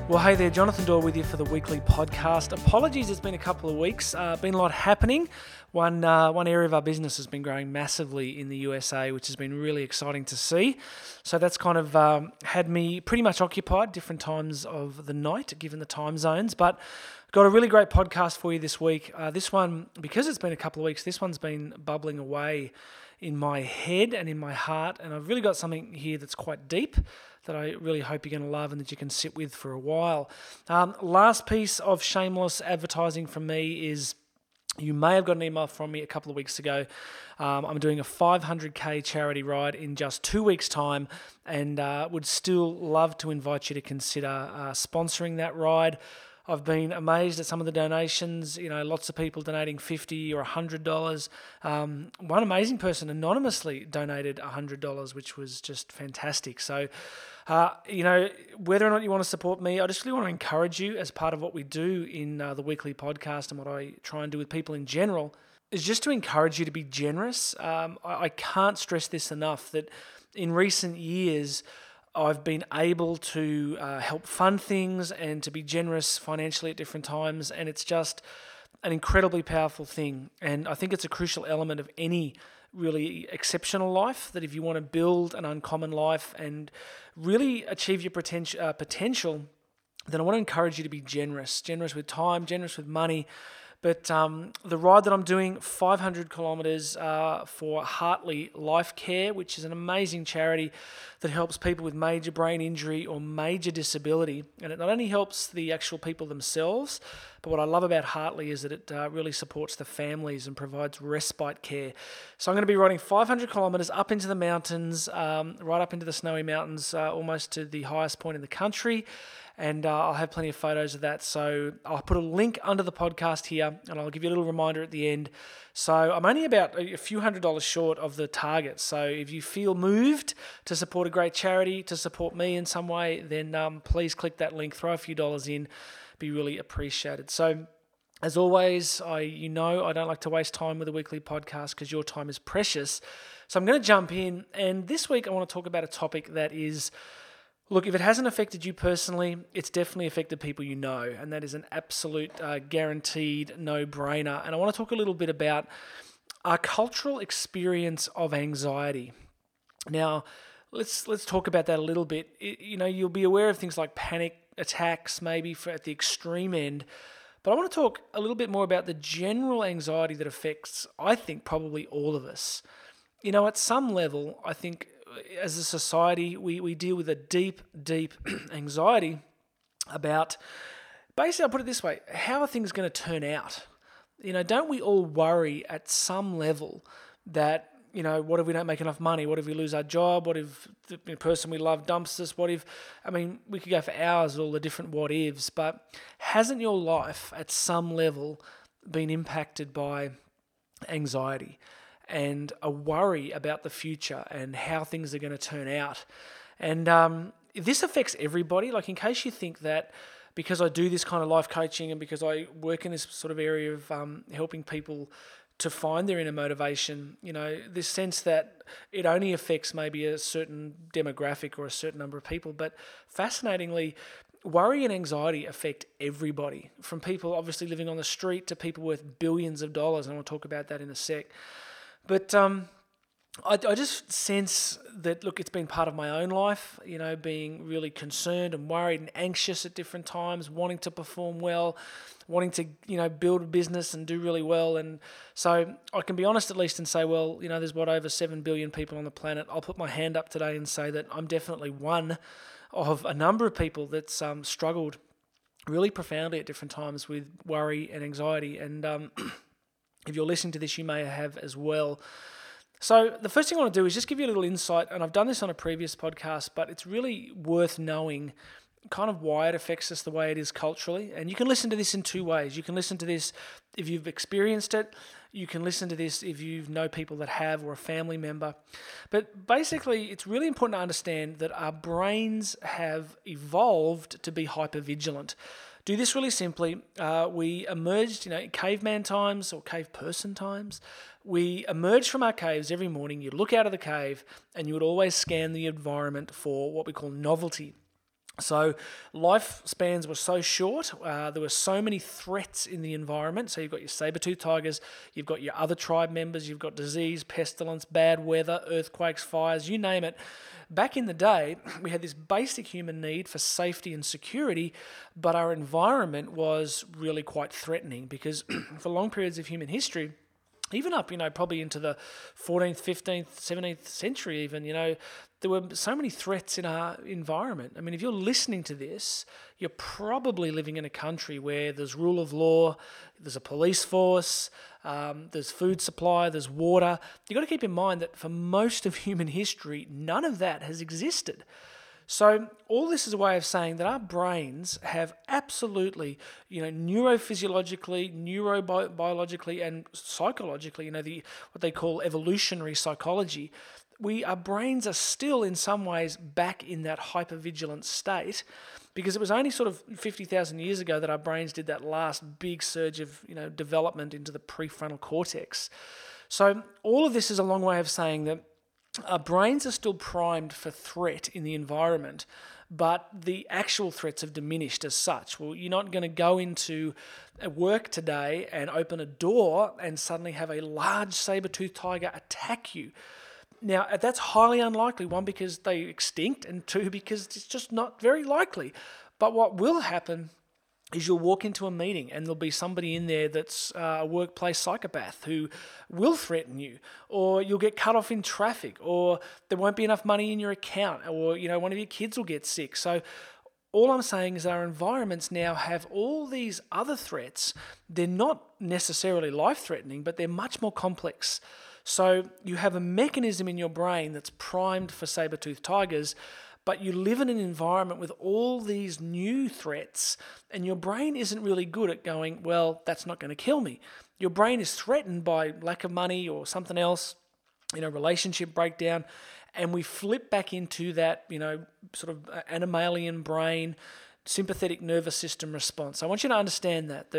Well, hey there, Jonathan Doyle with you for the weekly podcast. Apologies, it's been a couple of weeks. Been a lot happening. One area of our business has been growing massively in the USA, which has been really exciting to see. So that's kind of had me pretty much occupied different times of the night, given the time zones. But got a really great podcast for you this week. This one, because it's been a couple of weeks, this one's been bubbling away in my head and in my heart, and I've really got something here that's quite deep that I really hope you're going to love and that you can sit with for a while. Last piece of shameless advertising from me is, you may have got an email from me a couple of weeks ago. I'm doing a 500k charity ride in just 2 weeks' time, and would still love to invite you to consider sponsoring that ride. I've been amazed at some of the donations, lots of people donating $50 or $100. One amazing person anonymously donated $100, which was just fantastic. So, whether or not you want to support me, I just really want to encourage you, as part of what we do in the weekly podcast and what I try and do with people in general, is just to encourage you to be generous. I can't stress this enough, that in recent years, I've been able to help fund things and to be generous financially at different times, and it's just an incredibly powerful thing. And I think it's a crucial element of any really exceptional life, that if you want to build an uncommon life and really achieve your potential, then I want to encourage you to be generous with time, generous with money. But the ride that I'm doing, 500 kilometres for Hartley Life Care, which is an amazing charity that helps people with major brain injury or major disability. And it not only helps the actual people themselves, but what I love about Hartley is that it really supports the families and provides respite care. So I'm going to be riding 500 kilometres up into the mountains, right up into the snowy mountains, almost to the highest point in the country. And I'll have plenty of photos of that. So I'll put a link under the podcast here, and I'll give you a little reminder at the end. So I'm only about a few $100s short of the target. So if you feel moved to support a great charity, to support me in some way, then please click that link, throw a few dollars in, be really appreciated. So as always, I don't like to waste time with a weekly podcast because your time is precious. So I'm going to jump in, and this week I want to talk about a topic that is, look, if it hasn't affected you personally, it's definitely affected people you know, and that is an absolute guaranteed no-brainer. And I want to talk a little bit about our cultural experience of anxiety. Now, let's talk about that a little bit. You'll be aware of things like panic attacks, maybe at the extreme end, but I want to talk a little bit more about the general anxiety that affects, I think, probably all of us. At some level, I think, as a society, we deal with a deep anxiety about, basically, I'll put it this way, how are things going to turn out? Don't we all worry at some level that, what if we don't make enough money? What if we lose our job? What if the person we love dumps us? We could go for hours with all the different what ifs, but hasn't your life at some level been impacted by anxiety and a worry about the future and how things are going to turn out? And this affects everybody. Like, in case you think that because I do this kind of life coaching and because I work in this sort of area of helping people to find their inner motivation, this sense that it only affects maybe a certain demographic or a certain number of people. But fascinatingly, worry and anxiety affect everybody, from people obviously living on the street to people worth billions of dollars. And I'll talk about that in a sec. But I just sense that, look, it's been part of my own life, being really concerned and worried and anxious at different times, wanting to perform well, wanting to, build a business and do really well. And so I can be honest at least and say, well, there's over 7 billion people on the planet. I'll put my hand up today and say that I'm definitely one of a number of people that's struggled really profoundly at different times with worry and anxiety. And if you're listening to this, you may have as well. So the first thing I want to do is just give you a little insight, and I've done this on a previous podcast, but it's really worth knowing kind of why it affects us the way it is culturally. And you can listen to this in two ways. You can listen to this if you've experienced it. You can listen to this if you know people that have, or a family member. But basically, it's really important to understand that our brains have evolved to be hypervigilant. Do this really simply. We emerged, in caveman times or cave person times. We emerged from our caves every morning. You'd look out of the cave and you would always scan the environment for what we call novelty. So lifespans were so short. There were so many threats in the environment. So you've got your saber-toothed tigers, you've got your other tribe members, you've got disease, pestilence, bad weather, earthquakes, fires, you name it. Back in the day, we had this basic human need for safety and security, but our environment was really quite threatening because for long periods of human history, even up, probably into the 14th, 15th, 17th century even, there were so many threats in our environment. I mean, if you're listening to this, you're probably living in a country where there's rule of law, there's a police force, there's food supply, there's water. You've got to keep in mind that for most of human history, none of that has existed. So all this is a way of saying that our brains have absolutely, neurophysiologically, neurobiologically, and psychologically, what they call evolutionary psychology. Our brains are still in some ways back in that hypervigilant state, because it was only sort of 50,000 years ago that our brains did that last big surge of development into the prefrontal cortex. So all of this is a long way of saying that our brains are still primed for threat in the environment, but the actual threats have diminished as such. Well, you're not going to go into work today and open a door and suddenly have a large saber-toothed tiger attack you. Now, that's highly unlikely, one, because they're extinct, and two, because it's just not very likely. But what will happen is you'll walk into a meeting and there'll be somebody in there that's a workplace psychopath who will threaten you, or you'll get cut off in traffic, or there won't be enough money in your account, or one of your kids will get sick. So all I'm saying is our environments now have all these other threats. They're not necessarily life-threatening, but they're much more complex. So you have a mechanism in your brain that's primed for saber-toothed tigers, but you live in an environment with all these new threats, and your brain isn't really good at going, well, that's not going to kill me. Your brain is threatened by lack of money or something else, relationship breakdown, and we flip back into that, sort of animalian brain, sympathetic nervous system response. I want you to understand that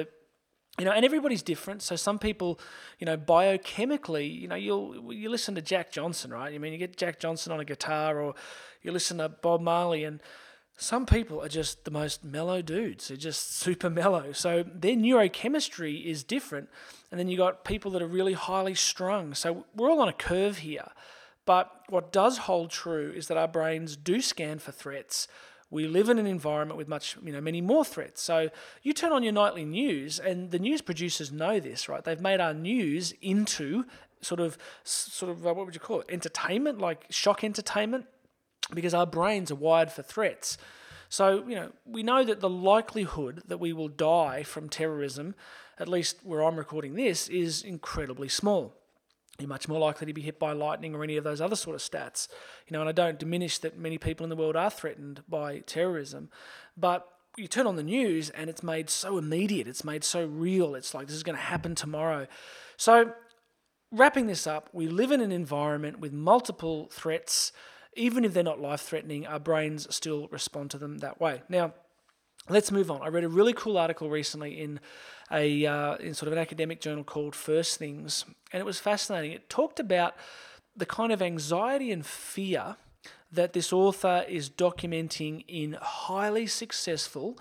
and everybody's different. So some people, biochemically, you listen to Jack Johnson, right? You get Jack Johnson on a guitar, or you listen to Bob Marley, and some people are just the most mellow dudes. They're just super mellow. So their neurochemistry is different. And then you got people that are really highly strung. So we're all on a curve here. But what does hold true is that our brains do scan for threats. We live in an environment with many more threats. So you turn on your nightly news, and the news producers know this, right? They've made our news into sort of what would you call it? Entertainment, like shock entertainment, because our brains are wired for threats. So, we know that the likelihood that we will die from terrorism, at least where I'm recording this, is incredibly small. You're much more likely to be hit by lightning or any of those other sort of stats. And I don't diminish that many people in the world are threatened by terrorism, but you turn on the news and it's made so immediate, it's made so real, it's like this is going to happen tomorrow. So wrapping this up, we live in an environment with multiple threats. Even if they're not life-threatening, our brains still respond to them that way. Now, let's move on. I read a really cool article recently in sort of an academic journal called First Things, and it was fascinating. It talked about the kind of anxiety and fear that this author is documenting in highly successful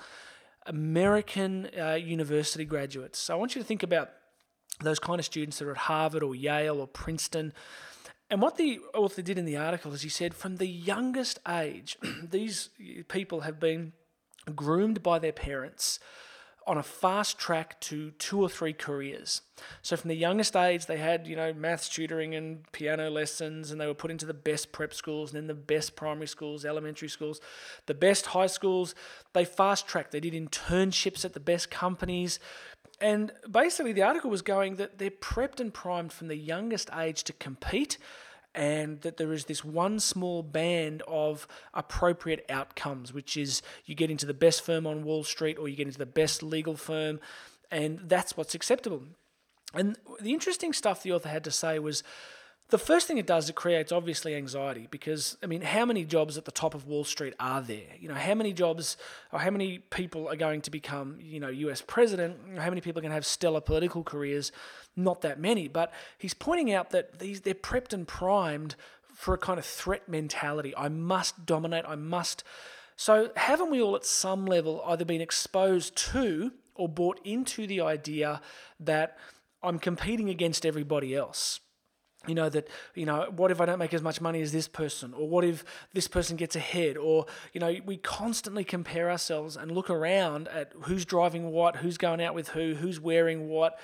American university graduates. So I want you to think about those kind of students that are at Harvard or Yale or Princeton. And what the author did in the article is he said from the youngest age, these people have been groomed by their parents on a fast track to 2 or 3 careers. So from the youngest age, they had, maths tutoring and piano lessons, and they were put into the best prep schools, and then the best primary schools, elementary schools, the best high schools. They fast tracked. They did internships at the best companies. And basically the article was going that they're prepped and primed from the youngest age to compete, and that there is this one small band of appropriate outcomes, which is you get into the best firm on Wall Street or you get into the best legal firm, and that's what's acceptable. And the interesting stuff the author had to say was, the first thing it does, it creates obviously anxiety, because, how many jobs at the top of Wall Street are there? How many jobs or how many people are going to become, US president? How many people are going to have stellar political careers? Not that many. But he's pointing out that they're prepped and primed for a kind of threat mentality. I must dominate. I must So haven't we all at some level either been exposed to or bought into the idea that I'm competing against everybody else? What if I don't make as much money as this person? Or what if this person gets ahead? Or, we constantly compare ourselves and look around at who's driving what, who's going out with who's wearing what.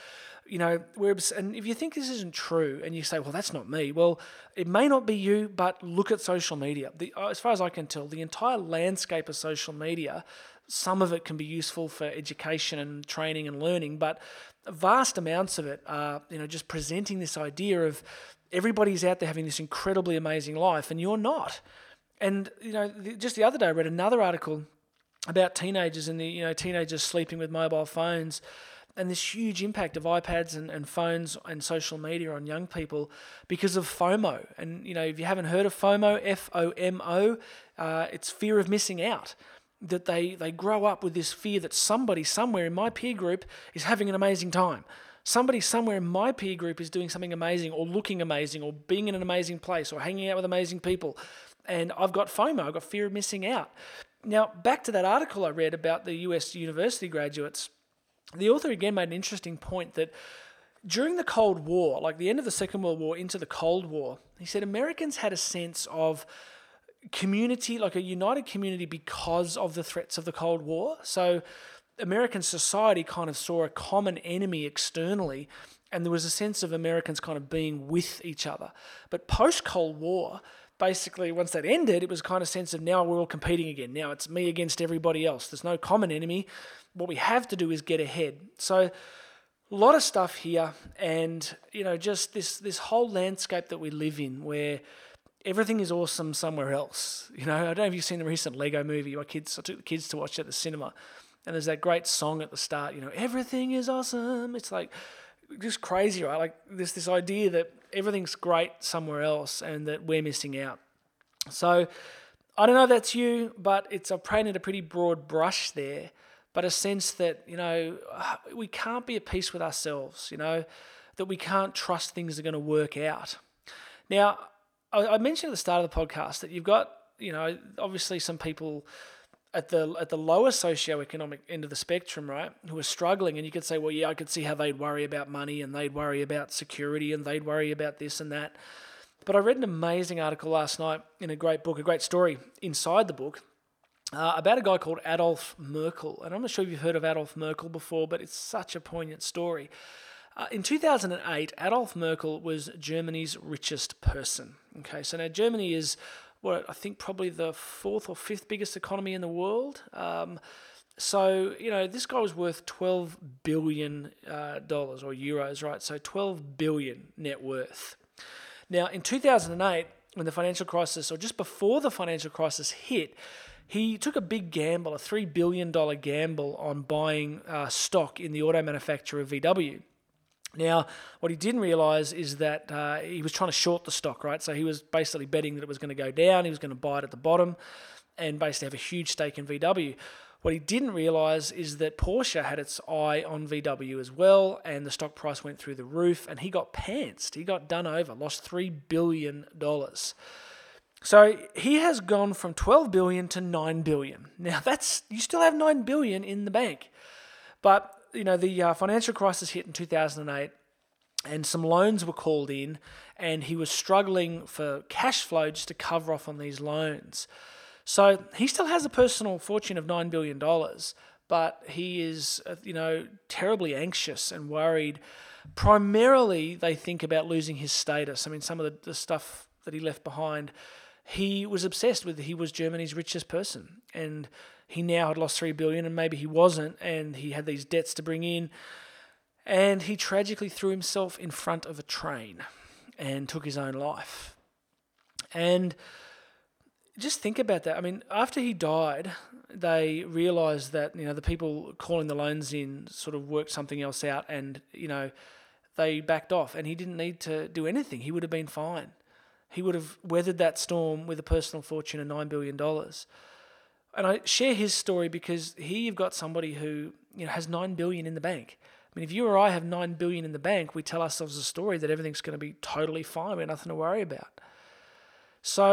And if you think this isn't true and you say, well, that's not me, well, it may not be you, but look at social media. As far as I can tell, the entire landscape of social media, some of it can be useful for education and training and learning, but vast amounts of it are, just presenting this idea of everybody's out there having this incredibly amazing life and you're not. And, just the other day I read another article about teenagers and teenagers sleeping with mobile phones and this huge impact of iPads and phones and social media on young people because of FOMO. And, if you haven't heard of FOMO, FOMO, it's fear of missing out. That they grow up with this fear that somebody somewhere in my peer group is having an amazing time. Somebody somewhere in my peer group is doing something amazing or looking amazing or being in an amazing place or hanging out with amazing people. And I've got FOMO, I've got fear of missing out. Now, back to that article I read about the US university graduates, the author again made an interesting point that during the Cold War, like the end of the Second World War into the Cold War, he said Americans had a sense of community, like a united community because of the threats of the Cold War. So American society kind of saw a common enemy externally, and there was a sense of Americans kind of being with each other. But post-Cold War, basically, once that ended, it was kind of a sense of now we're all competing again. Now it's me against everybody else. There's no common enemy. What we have to do is get ahead. So a lot of stuff here, and just this whole landscape that we live in where everything is awesome somewhere else. I don't know if you've seen the recent Lego movie. I took the kids to watch it at the cinema, and there's that great song at the start, everything is awesome. It's like just crazy, right? Like this idea that everything's great somewhere else and that we're missing out. So I don't know if that's you, but I've painted a pretty broad brush there, but a sense that, we can't be at peace with ourselves, that we can't trust things are going to work out. Now, I mentioned at the start of the podcast that you've got, obviously some people at the lower socioeconomic end of the spectrum, right, who are struggling, and you could say, well, yeah, I could see how they'd worry about money and they'd worry about security and they'd worry about this and that. But I read an amazing article last night in a great book, a great story inside the book, about a guy called Adolf Merkel. And I'm not sure if you've heard of Adolf Merkel before, but it's such a poignant story. In 2008, Adolf Merkel was Germany's richest person. Okay, so now Germany is what I think probably the fourth or fifth biggest economy in the world. So this guy was worth $12 billion or euros, right? So 12 billion net worth. Now, in 2008, when the financial crisis, or just before the financial crisis hit, he took a big gamble, a $3 billion gamble on buying stock in the auto manufacturer VW. Now, what he didn't realise is that he was trying to short the stock, right? So he was basically betting that it was going to go down, he was going to buy it at the bottom, and basically have a huge stake in VW. What he didn't realise is that Porsche had its eye on VW as well, and the stock price went through the roof, and he got pantsed. He got done over, lost $3 billion. So he has gone from 12 billion to 9 billion. Now you still have 9 billion in the bank. But, the financial crisis hit in 2008 and some loans were called in and he was struggling for cash flow just to cover off on these loans. So he still has a personal fortune of $9 billion, but he is, terribly anxious and worried. Primarily, they think about losing his status. I mean, some of the stuff that he left behind, he was obsessed with. He was Germany's richest person, and he now had lost $3 billion, and maybe he wasn't, and he had these debts to bring in, and he tragically threw himself in front of a train and took his own life. And just think about that. I mean, after he died, they realised that, the people calling the loans in sort of worked something else out, and, they backed off, and he didn't need to do anything. He would have been fine. He would have weathered that storm with a personal fortune of $9 billion. And I share his story because here you've got somebody who has $9 billion in the bank. I mean, if you or I have $9 billion in the bank, we tell ourselves a story that everything's going to be totally fine. We have nothing to worry about. So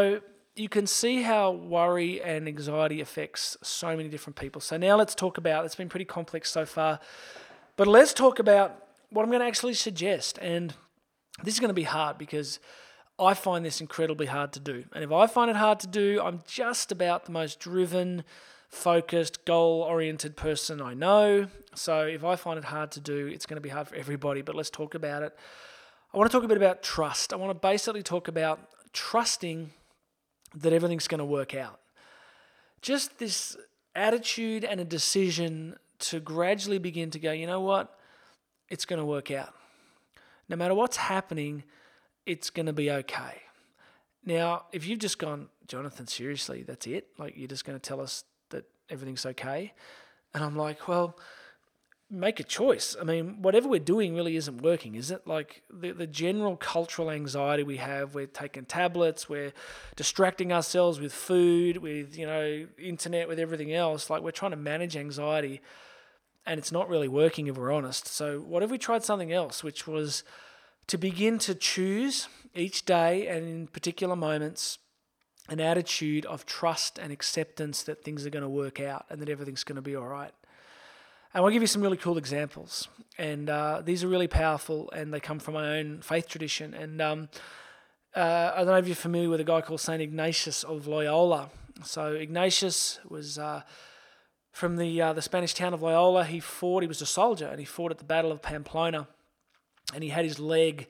you can see how worry and anxiety affects so many different people. So now let's talk about, it's been pretty complex so far, but let's talk about what I'm going to actually suggest. And this is going to be hard because I find this incredibly hard to do. And if I find it hard to do, I'm just about the most driven, focused, goal-oriented person I know. So if I find it hard to do, it's going to be hard for everybody, but let's talk about it. I want to talk a bit about trust. I want to basically talk about trusting that everything's going to work out. Just this attitude and a decision to gradually begin to go, you know what? It's going to work out. No matter what's happening, it's going to be okay. Now, if you've just gone, Jonathan, seriously, that's it? Like, you're just going to tell us that everything's okay? And I'm like, well, make a choice. I mean, whatever we're doing really isn't working, is it? Like, the general cultural anxiety we have, we're taking tablets, we're distracting ourselves with food, with, internet, with everything else. Like, we're trying to manage anxiety, and it's not really working if we're honest. So what if we tried something else, which was to begin to choose each day and in particular moments an attitude of trust and acceptance that things are going to work out and that everything's going to be all right. And I'll give you some really cool examples. And these are really powerful, and they come from my own faith tradition. And I don't know if you're familiar with a guy called St. Ignatius of Loyola. So Ignatius was from the Spanish town of Loyola. He was a soldier, and he fought at the Battle of Pamplona. And he had his leg,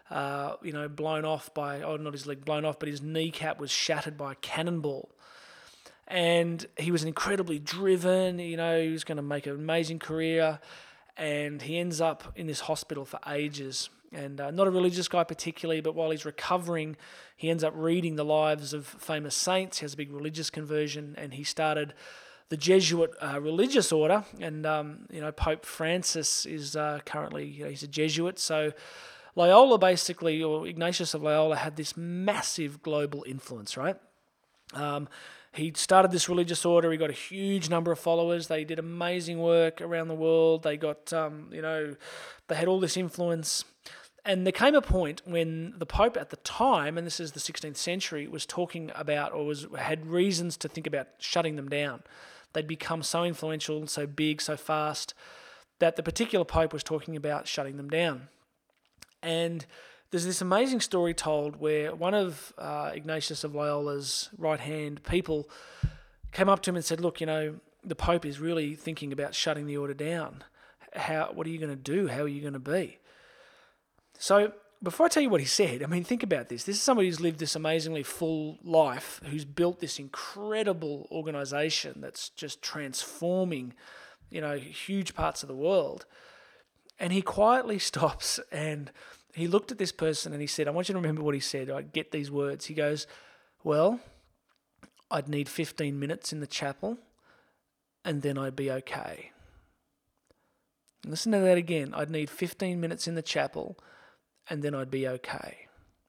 blown off not his leg blown off, but his kneecap was shattered by a cannonball. And he was incredibly driven, he was going to make an amazing career. And he ends up in this hospital for ages. And not a religious guy particularly, but while he's recovering, he ends up reading the lives of famous saints. He has a big religious conversion, and he started the Jesuit religious order, and Pope Francis is currently, he's a Jesuit. So Loyola basically, or Ignatius of Loyola, had this massive global influence, right? He started this religious order. He got a huge number of followers. They did amazing work around the world. They got, they had all this influence. And there came a point when the Pope at the time, and this is the 16th century, was talking about, or had reasons to think about shutting them down. They'd become so influential, so big, so fast, that the particular Pope was talking about shutting them down. And there's this amazing story told where one of Ignatius of Loyola's right-hand people came up to him and said, look, the Pope is really thinking about shutting the order down. What are you going to do? How are you going to be? So before I tell you what he said, think about this. This is somebody who's lived this amazingly full life, who's built this incredible organization that's just transforming, huge parts of the world. And he quietly stops and he looked at this person and he said, I want you to remember what he said. I get these words. He goes, well, I'd need 15 minutes in the chapel and then I'd be okay. Listen to that again. I'd need 15 minutes in the chapel and then I'd be okay.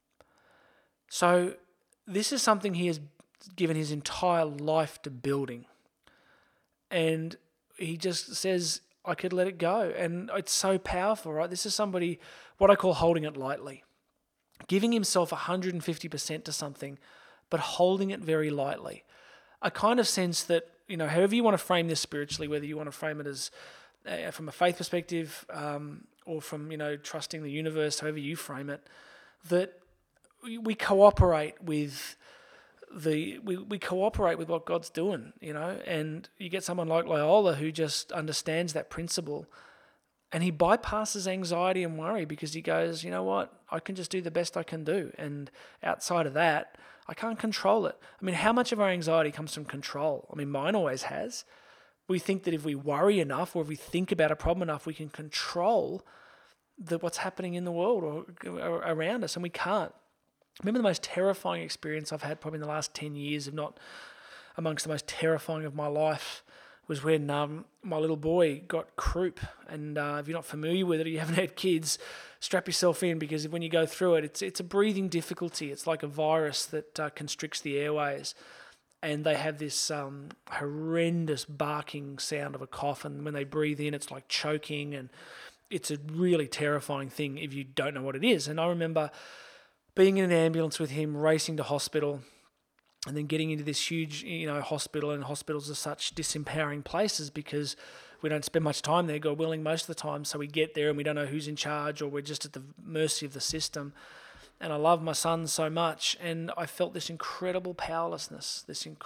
So this is something he has given his entire life to building. And he just says, I could let it go. And it's so powerful, right? This is somebody, what I call holding it lightly. Giving himself 150% to something, but holding it very lightly. I kind of sense that, however you want to frame this spiritually, whether you want to frame it as from a faith perspective, or from, trusting the universe, however you frame it, that we cooperate with we cooperate with what God's doing, and you get someone like Loyola who just understands that principle, and he bypasses anxiety and worry because he goes, you know what, I can just do the best I can do, and outside of that, I can't control it. How much of our anxiety comes from control? Mine always has. We think that if we worry enough or if we think about a problem enough, we can control what's happening in the world or around us, and we can't. I remember the most terrifying experience I've had probably in the last 10 years, if not amongst the most terrifying of my life, was when my little boy got croup. And if you're not familiar with it or you haven't had kids, strap yourself in, because when you go through it, it's a breathing difficulty. It's like a virus that constricts the airways. And they have this horrendous barking sound of a cough, and when they breathe in, it's like choking, and it's a really terrifying thing if you don't know what it is. And I remember being in an ambulance with him, racing to hospital, and then getting into this huge, hospital, and hospitals are such disempowering places because we don't spend much time there, God willing, most of the time. So we get there and we don't know who's in charge, or we're just at the mercy of the system. And I love my son so much, and I felt this incredible powerlessness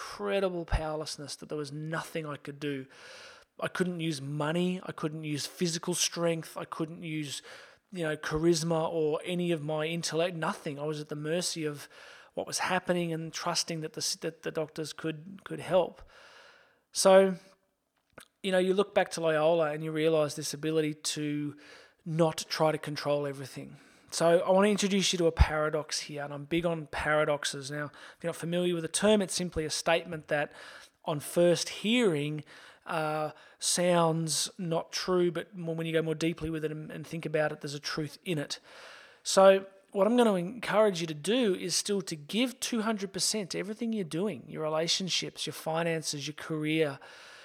that there was nothing I could do. I couldn't use money, I couldn't use physical strength, I couldn't use, charisma or any of my intellect, nothing. I was at the mercy of what was happening and trusting that the doctors could help. So, you look back to Loyola and you realize this ability to not try to control everything. So I want to introduce you to a paradox here, and I'm big on paradoxes. Now, if you're not familiar with the term, it's simply a statement that on first hearing sounds not true, but when you go more deeply with it and think about it, there's a truth in it. So what I'm going to encourage you to do is still to give 200% to everything you're doing, your relationships, your finances, your career,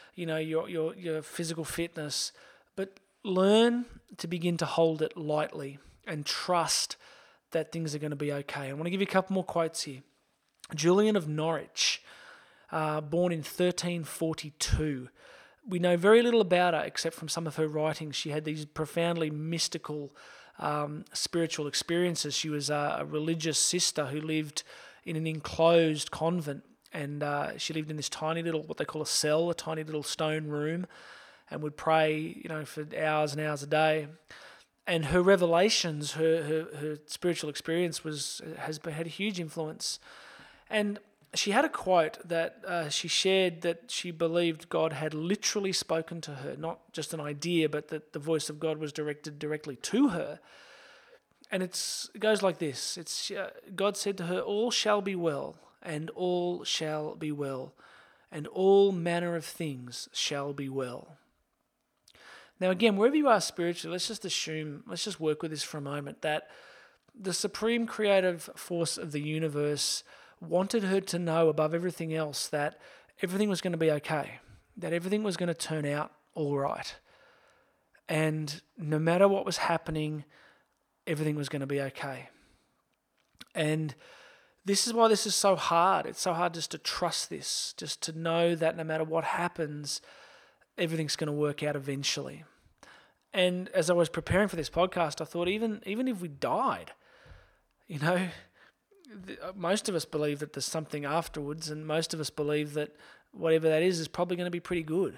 your physical fitness, but learn to begin to hold it lightly and trust that things are going to be okay. I want to give you a couple more quotes here. Julian of Norwich, born in 1342. We know very little about her except from some of her writings. She had these profoundly mystical spiritual experiences. She was a religious sister who lived in an enclosed convent, and she lived in this tiny little, what they call a cell, a tiny little stone room, and would pray, for hours and hours a day. And her revelations, her spiritual experience has had a huge influence. And she had a quote that she shared that she believed God had literally spoken to her, not just an idea, but that the voice of God was directed directly to her. And it goes like this. God said to her, "All shall be well, and all shall be well, and all manner of things shall be well." Now again, wherever you are spiritually, let's just work with this for a moment, that the supreme creative force of the universe wanted her to know above everything else that everything was going to be okay, that everything was going to turn out all right. And no matter what was happening, everything was going to be okay. And this is why this is so hard. It's so hard just to trust this, just to know that no matter what happens, everything's going to work out eventually. And as I was preparing for this podcast, I thought even if we died, most of us believe that there's something afterwards, and most of us believe that whatever that is probably going to be pretty good.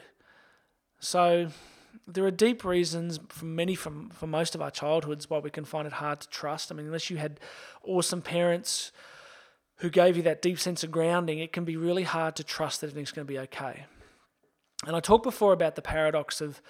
So there are deep reasons for most of our childhoods why we can find it hard to trust. I mean, unless you had awesome parents who gave you that deep sense of grounding, it can be really hard to trust that everything's going to be okay. And I talked before about the paradox of,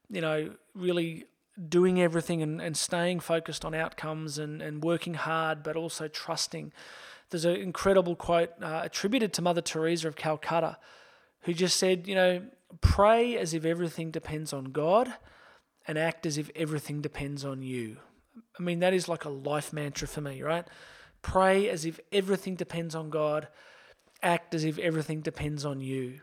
really doing everything and staying focused on outcomes and working hard, but also trusting. There's an incredible quote attributed to Mother Teresa of Calcutta, who just said, pray as if everything depends on God and act as if everything depends on you. I mean, that is like a life mantra for me, right? Pray as if everything depends on God, act as if everything depends on you.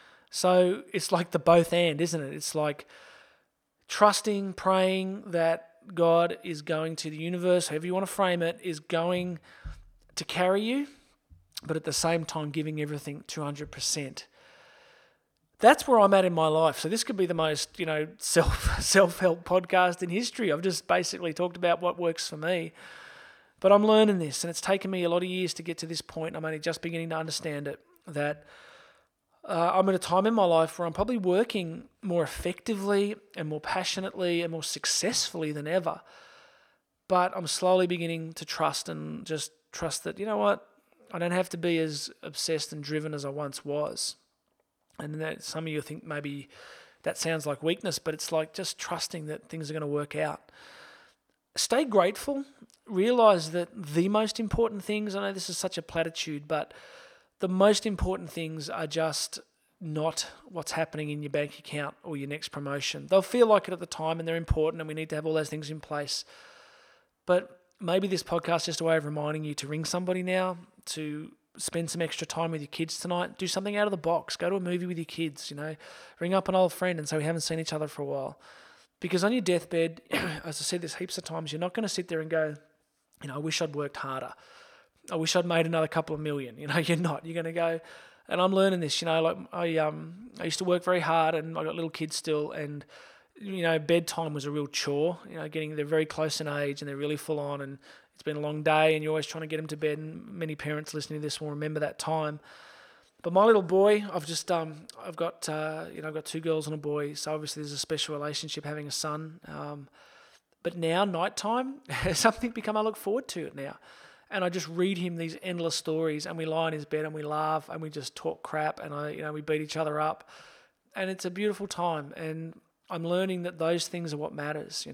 So it's like the both and, isn't it? It's like trusting, praying that God is going to, the universe, however you want to frame it, is going to carry you, but at the same time giving everything 200%. That's where I'm at in my life. So this could be the most, self-help podcast in history. I've just basically talked about what works for me. But I'm learning this, and it's taken me a lot of years to get to this point. I'm only just beginning to understand it, that I'm at a time in my life where I'm probably working more effectively and more passionately and more successfully than ever. But I'm slowly beginning to trust and just trust that, I don't have to be as obsessed and driven as I once was. And that some of you think maybe that sounds like weakness, but it's like just trusting that things are going to work out. Stay grateful. Realize that the most important things, I know this is such a platitude, but the most important things are just not what's happening in your bank account or your next promotion. They'll feel like it at the time, and they're important, and we need to have all those things in place. But maybe this podcast is just a way of reminding you to ring somebody now, to spend some extra time with your kids tonight, do something out of the box, go to a movie with your kids, ring up an old friend and say we haven't seen each other for a while. Because on your deathbed, as I said this heaps of times, you're not going to sit there and go, I wish I'd worked harder. I wish I'd made another couple of million. You're not. You're going to go, and I'm learning this. Like I used to work very hard, and I got little kids still, and bedtime was a real chore. They're very close in age, and they're really full on, and it's been a long day, and you're always trying to get them to bed. And many parents listening to this will remember that time. But my little boy, I've got 2 girls and a boy, so obviously there's a special relationship having a son. But now nighttime has something become I look forward to it now. And I just read him these endless stories, and we lie in his bed and we laugh and we just talk crap, and we beat each other up, and it's a beautiful time. And I'm learning that those things are what matters.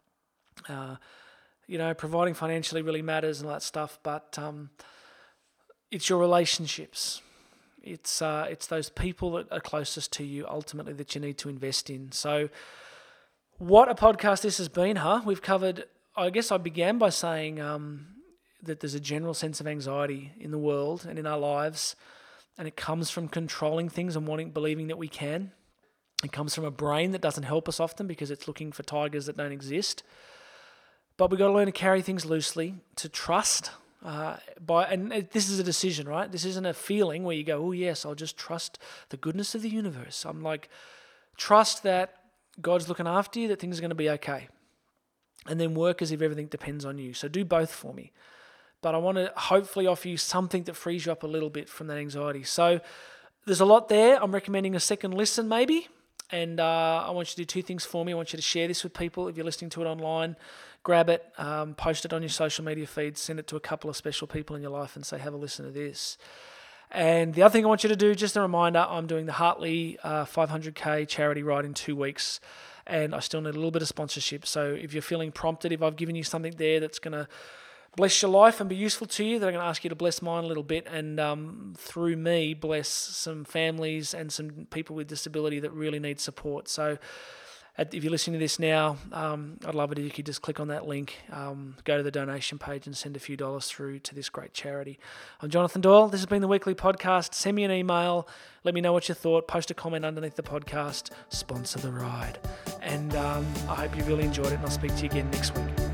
Providing financially really matters and all that stuff, but it's your relationships. It's those people that are closest to you ultimately that you need to invest in. So, what a podcast this has been, huh? We've covered. I guess I began by saying that there's a general sense of anxiety in the world and in our lives, and it comes from controlling things and believing that we can. It comes from a brain that doesn't help us often because it's looking for tigers that don't exist. But we've got to learn to carry things loosely, to trust. And this is a decision, right? This isn't a feeling where you go, oh yes, I'll just trust the goodness of the universe. I'm like, trust that God's looking after you, that things are going to be okay. And then work as if everything depends on you. So do both for me. But I want to hopefully offer you something that frees you up a little bit from that anxiety. So there's a lot there. I'm recommending a second listen maybe. And I want you to do 2 things for me. I want you to share this with people. If you're listening to it online, grab it, post it on your social media feeds, send it to a couple of special people in your life and say, have a listen to this. And the other thing I want you to do, just a reminder, I'm doing the Hartley 500k charity ride in 2 weeks. And I still need a little bit of sponsorship. So if you're feeling prompted, if I've given you something there that's going to bless your life and be useful to you, then I'm going to ask you to bless mine a little bit, and through me, bless some families and some people with disability that really need support. So if you're listening to this now, I'd love it if you could just click on that link, go to the donation page and send a few dollars through to this great charity. I'm Jonathan Doyle. This has been the Weekly Podcast. Send me an email. Let me know what you thought. Post a comment underneath the podcast. Sponsor the ride. And I hope you really enjoyed it, and I'll speak to you again next week.